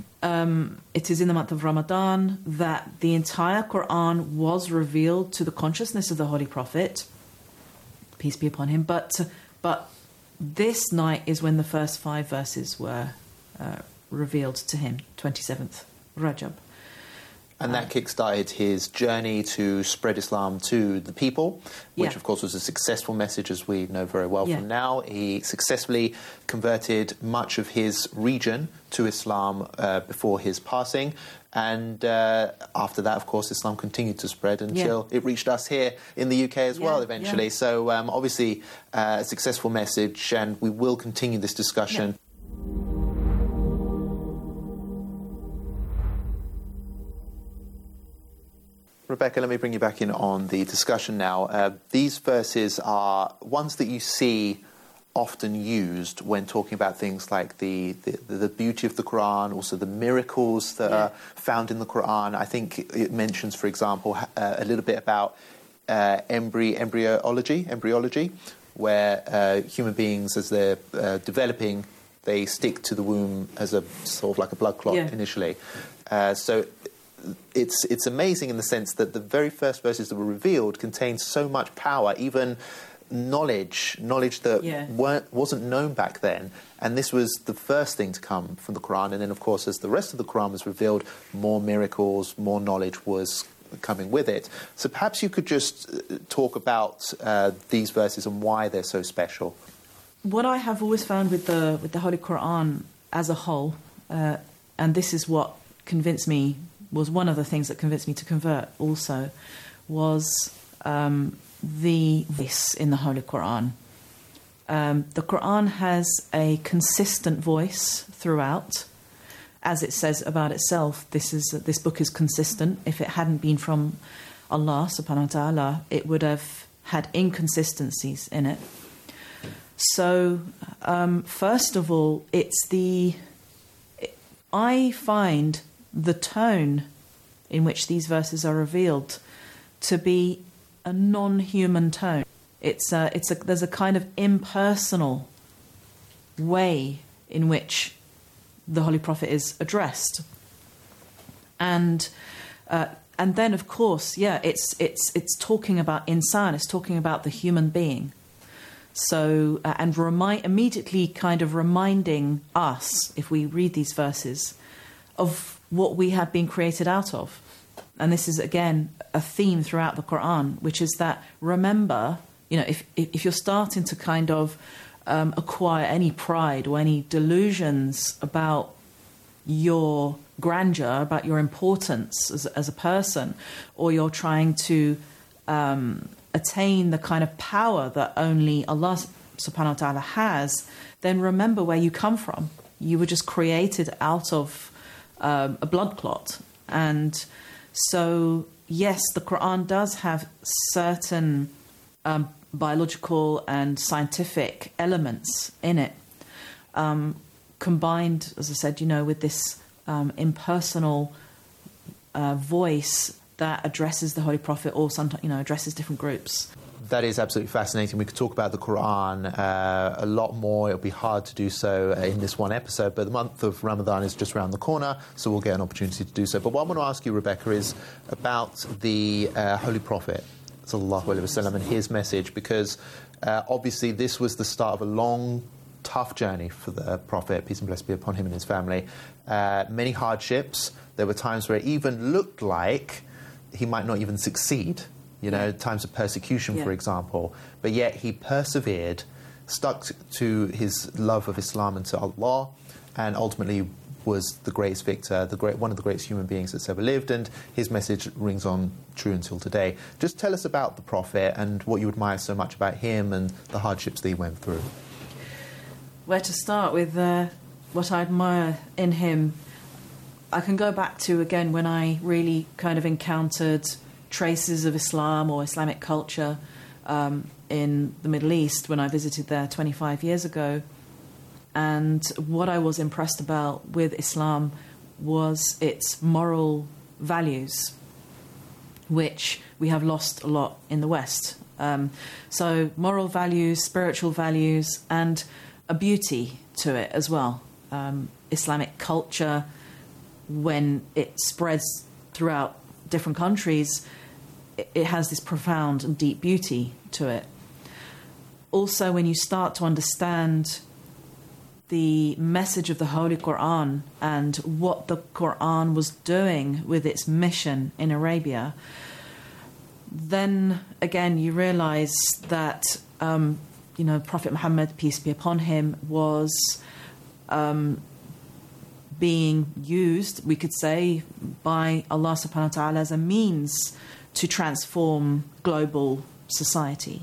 um, it is in the month of Ramadan that the entire Quran was revealed to the consciousness of the Holy Prophet, peace be upon him. But, but this night is when the first five verses were uh, revealed to him, twenty-seventh Rajab. And that kick-started his journey to spread Islam to the people, which, Yeah. of course, was a successful message, as we know very well Yeah. from now. He successfully converted much of his region to Islam uh, before his passing. And uh, after that, of course, Islam continued to spread until Yeah. it reached us here in the U K as Yeah, well, eventually. yeah. So, um, obviously, uh, a successful message, and we will continue this discussion. Rebecca, let me bring you back in on the discussion now. Uh, these verses are ones that you see often used when talking about things like the, the, the beauty of the Quran, also the miracles that Yeah. are found in the Quran. I think it mentions, for example, uh, a little bit about uh, embry- embryology, embryology, where uh, human beings, as they're uh, developing, they stick to the womb as a sort of like a blood clot Yeah. initially. Uh, so it's it's amazing in the sense that the very first verses that were revealed contained so much power, even knowledge, knowledge that Yeah. weren't, wasn't known back then. And this was the first thing to come from the Quran. And then, of course, as the rest of the Quran was revealed, more miracles, more knowledge was coming with it. So perhaps you could just uh, talk about uh, these verses and why they're so special. What I have always found with the with the Holy Quran as a whole, uh, and this is what convinced me, was one of the things that convinced me to convert also, was um, the voice in the Holy Quran. Um, the Quran has a consistent voice throughout. As it says about itself, this is this book is consistent. If it hadn't been from Allah subhanahu wa ta'ala, it would have had inconsistencies in it. So, um, first of all, it's the... I find the tone in which these verses are revealed to be a non-human tone. It's a, it's a, there's a kind of impersonal way in which the Holy Prophet is addressed. And uh, and then, of course, yeah, it's it's it's talking about insan. It's talking about the human being. So, uh, and remind immediately, kind of reminding us, if we read these verses, of what we have been created out of. And this is again a theme throughout the Quran, which is that remember, you know, if if, if you're starting to kind of um, acquire any pride or any delusions about your grandeur, about your importance as, as a person, or you're trying to um, attain the kind of power that only Allah subhanahu wa ta'ala has, then remember where you come from. You were just created out of um, a blood clot. And so, yes, the Quran does have certain um, biological and scientific elements in it, um, combined, as I said, you know, with this um, impersonal uh, voice that addresses the Holy Prophet, or sometimes, you know, addresses different groups. That is absolutely fascinating. We could talk about the Quran uh, a lot more. It'll be hard to do so in this one episode, but the month of Ramadan is just around the corner, so we'll get an opportunity to do so. But what I want to ask you, Rebecca, is about the uh, Holy Prophet, sallallahu alaihi wasallam, and his message, because uh, obviously this was the start of a long, tough journey for the Prophet, peace and blessings be upon him and his family. Uh, many hardships. There were times where it even looked like he might not even succeed, you know, times of persecution, yeah. for example. But yet he persevered, stuck to his love of Islam and to Allah, and ultimately was the greatest victor, the great, one of the greatest human beings that's ever lived, and his message rings on true until today. Just tell us about the Prophet and what you admire so much about him and the hardships that he went through. Where to start with uh, what I admire in him? I can go back to, again, when I really kind of encountered traces of Islam or Islamic culture um, in the Middle East when I visited there twenty-five years ago. And what I was impressed about with Islam was its moral values, which we have lost a lot in the West. Um, so moral values, spiritual values, and a beauty to it as well. Um, Islamic culture, when it spreads throughout different countries, it, it has this profound and deep beauty to it. Also, when you start to understand the message of the Holy Quran and what the Quran was doing with its mission in Arabia, then again you realize that um, you know, Prophet Muhammad, peace be upon him, was um, being used, we could say, by Allah subhanahu wa ta'ala as a means to transform global society.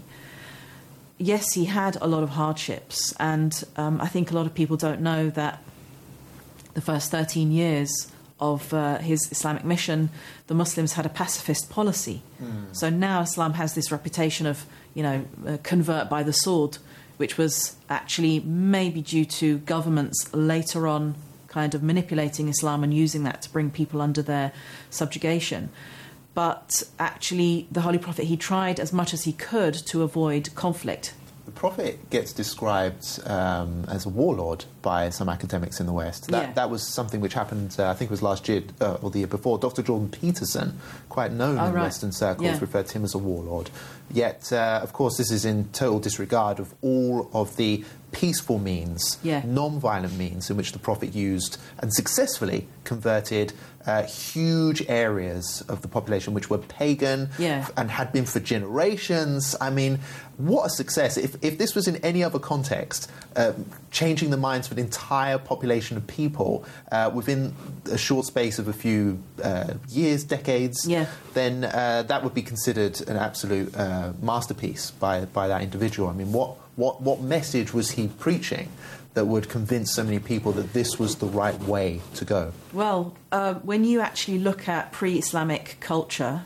Yes, he had a lot of hardships, and um, I think a lot of people don't know that the first thirteen years of uh, his Islamic mission, the Muslims had a pacifist policy. Mm. So now Islam has this reputation of, you know, uh, convert by the sword, which was actually maybe due to governments later on kind of manipulating Islam and using that to bring people under their subjugation. But actually, the Holy Prophet, he tried as much as he could to avoid conflict. The Prophet gets described um, as a warlord by some academics in the West. That, yeah. that was something which happened, uh, I think it was last year uh, or the year before. Doctor Jordan Peterson, quite known oh, in right. Western circles, yeah. referred to him as a warlord. Yet, uh, of course, this is in total disregard of all of the peaceful means, yeah. non-violent means in which the Prophet used and successfully converted uh, huge areas of the population which were pagan yeah. and had been for generations. I mean, what a success. If, if this was in any other context, uh, changing the minds of an entire population of people uh, within a short space of a few uh, years, decades, yeah. then uh, that would be considered an absolute uh, masterpiece by, by that individual. I mean, what What what message was he preaching that would convince so many people that this was the right way to go? Well, uh, when you actually look at pre-Islamic culture,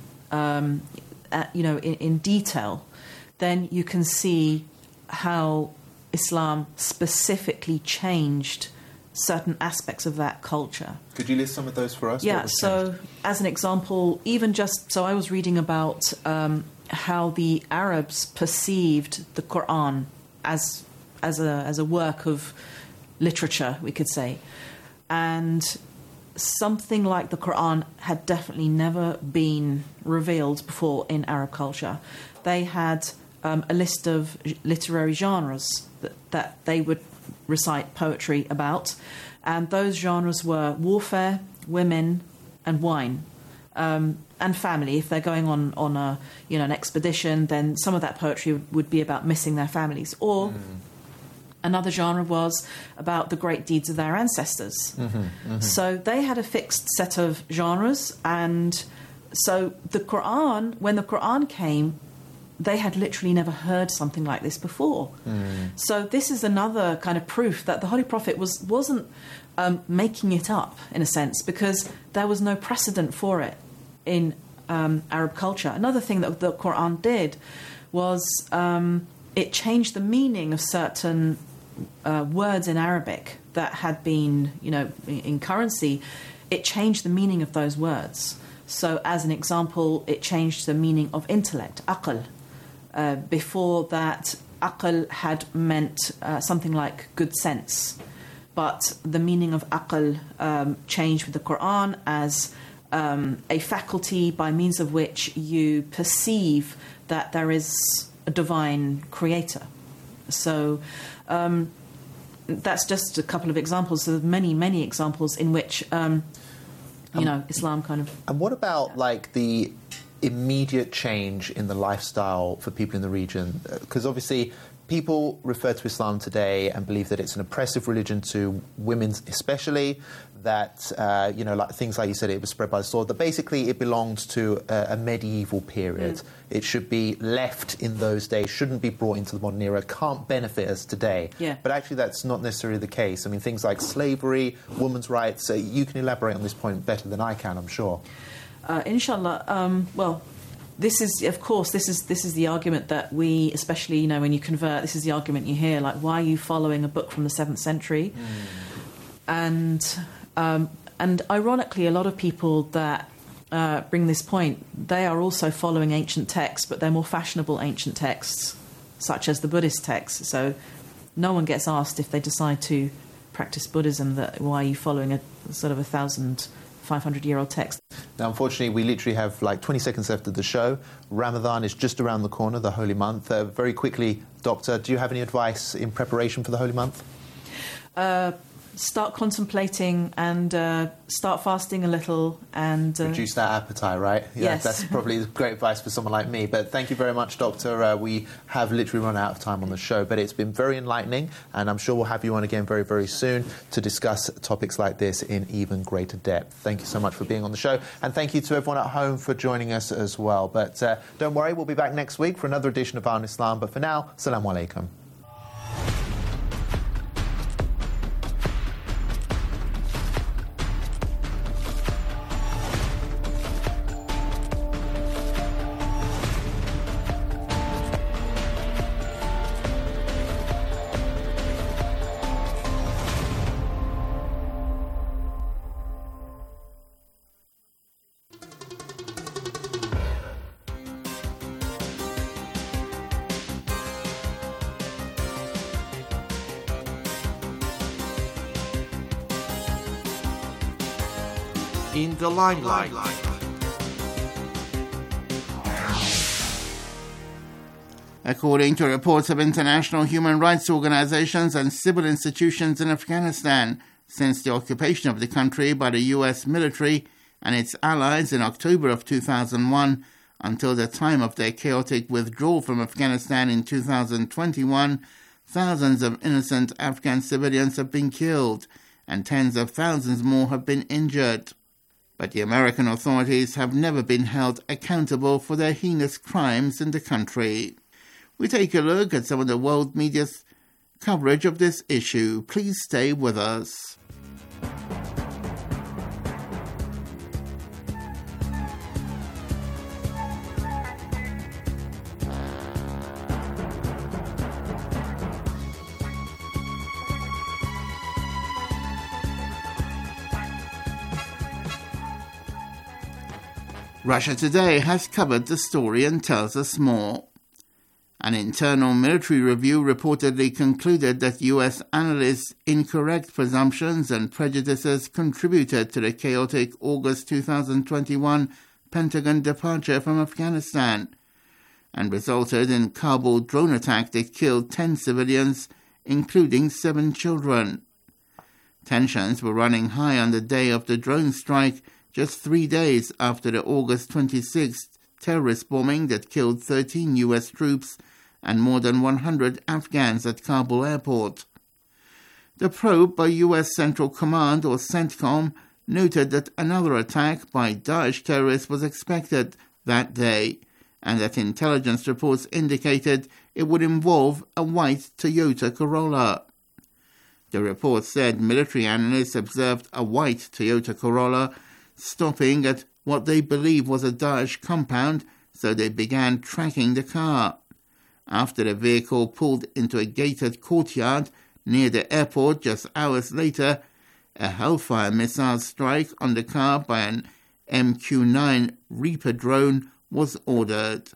um, at, you know, in, in detail, then you can see how Islam specifically changed certain aspects of that culture. Could you list some of those for us? Yeah, so as an example, even just, so I was reading about um, how the Arabs perceived the Quran as as a as a work of literature, we could say. And something like the Quran had definitely never been revealed before in Arab culture. They had um, a list of literary genres that, that they would recite poetry about, and those genres were warfare, women, and wine, um, and family. If they're going on on a you know an expedition, then some of that poetry would, would be about missing their families. Or mm. another genre was about the great deeds of their ancestors. Mm-hmm, mm-hmm. So they had a fixed set of genres, and so the Quran, when the Quran came, they had literally never heard something like this before. Mm. So this is another kind of proof that the Holy Prophet was, wasn't um, making it up, in a sense, because there was no precedent for it in um, Arab culture. Another thing that the Quran did was um, it changed the meaning of certain uh, words in Arabic that had been, you know, in, in currency. It changed the meaning of those words. So, as an example, it changed the meaning of intellect, aql. Uh, before that, aql had meant uh, something like good sense. But the meaning of aql um, changed with the Quran as um, a faculty by means of which you perceive that there is a divine creator. So um, that's just a couple of examples. There are many, many examples in which, um, you um, know, Islam kind of... And what about, yeah. like, the immediate change in the lifestyle for people in the region? Because obviously people refer to Islam today and believe that it's an oppressive religion to women especially, that, uh, you know, like things like you said, it was spread by the sword, that basically it belongs to a, a medieval period. Mm. It should be left in those days, shouldn't be brought into the modern era, can't benefit us today. Yeah. But actually that's not necessarily the case. I mean, things like slavery, women's rights, uh, you can elaborate on this point better than I can, I'm sure. Uh, inshallah, um, well, this is, of course, this is this is the argument that we, especially, you know, when you convert, this is the argument you hear, like, why are you following a book from the seventh century? Mm. And um, and ironically, a lot of people that uh, bring this point, they are also following ancient texts, but they're more fashionable ancient texts, such as the Buddhist texts. So no one gets asked if they decide to practice Buddhism, that why are you following a sort of a thousand... five hundred year old text. Now, unfortunately, we literally have like twenty seconds left of the show. Ramadan is just around the corner, the holy month. Uh, very quickly, Doctor, do you have any advice in preparation for the holy month? Uh, start contemplating and uh, start fasting a little and... Uh, reduce that appetite, right? Yeah, yes. That's probably great advice for someone like me. But thank you very much, Doctor. Uh, we have literally run out of time on the show, but it's been very enlightening, and I'm sure we'll have you on again very, very soon to discuss topics like this in even greater depth. Thank you so much for being on the show, and thank you to everyone at home for joining us as well. But uh, don't worry, we'll be back next week for another edition of An Islam. But for now, Assalamu alaikum. In the limelight. According to reports of international human rights organizations and civil institutions in Afghanistan, since the occupation of the country by the U S military and its allies in October of two thousand one until the time of their chaotic withdrawal from Afghanistan in two thousand twenty-one, thousands of innocent Afghan civilians have been killed and tens of thousands more have been injured. But the American authorities have never been held accountable for their heinous crimes in the country. We take a look at some of the world media's coverage of this issue. Please stay with us. Russia Today has covered the story and tells us more. An internal military review reportedly concluded that U S analysts' incorrect presumptions and prejudices contributed to the chaotic August two thousand twenty-one Pentagon departure from Afghanistan and resulted in Kabul drone attack that killed ten civilians, including seven children. Tensions were running high on the day of the drone strike, just three days after the August twenty-sixth terrorist bombing that killed thirteen U S troops and more than one hundred Afghans at Kabul airport. The probe by U S Central Command, or CENTCOM, noted that another attack by Daesh terrorists was expected that day, and that intelligence reports indicated it would involve a white Toyota Corolla. The report said military analysts observed a white Toyota Corolla stopping at what they believe was a Daesh compound, so they began tracking the car. After the vehicle pulled into a gated courtyard near the airport just hours later, a Hellfire missile strike on the car by an M Q nine Reaper drone was ordered.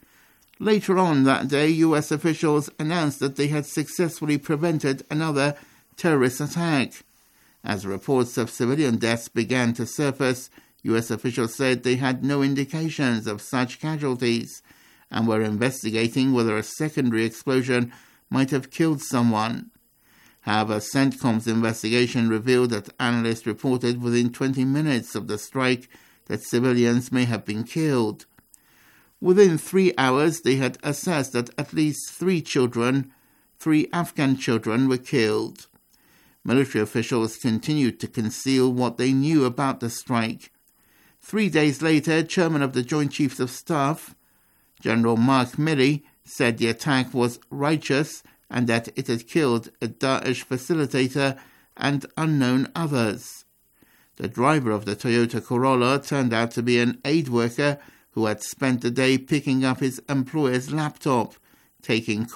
Later on that day, U S officials announced that they had successfully prevented another terrorist attack. As reports of civilian deaths began to surface, U S officials said they had no indications of such casualties and were investigating whether a secondary explosion might have killed someone. However, CENTCOM's investigation revealed that analysts reported within twenty minutes of the strike that civilians may have been killed. Within three hours, they had assessed that at least three children, three Afghan children, were killed. Military officials continued to conceal what they knew about the strike. Three days later, Chairman of the Joint Chiefs of Staff, General Mark Milley, said the attack was righteous and that it had killed a Daesh facilitator and unknown others. The driver of the Toyota Corolla turned out to be an aid worker who had spent the day picking up his employer's laptop, taking